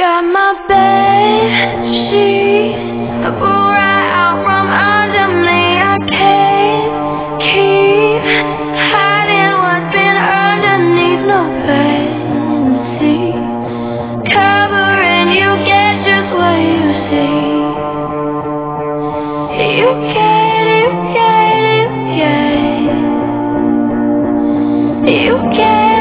Got my bed sheets pull right out from under me. I can't keep hiding what's been underneath. No fancy covering, you get just what you see. You get it, you get it, you get it.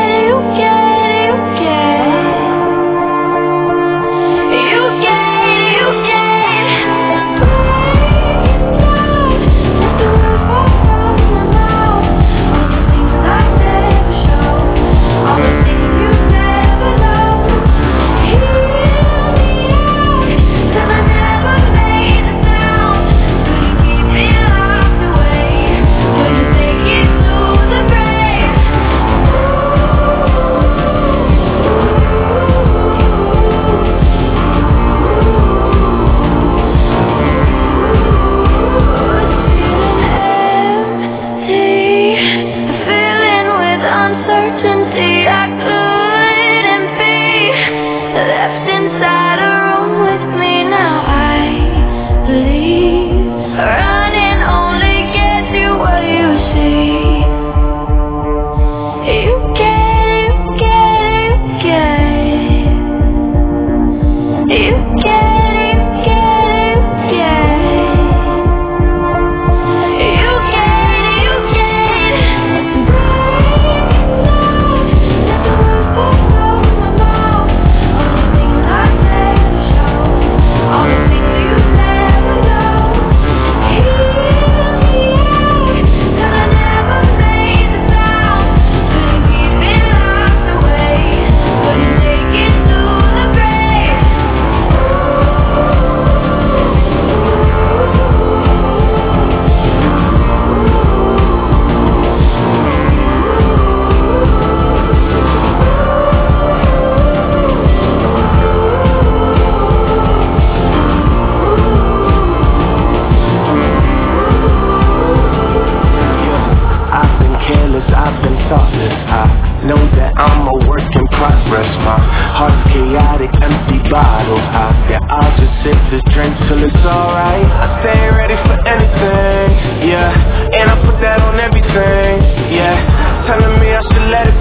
Telling me I should let it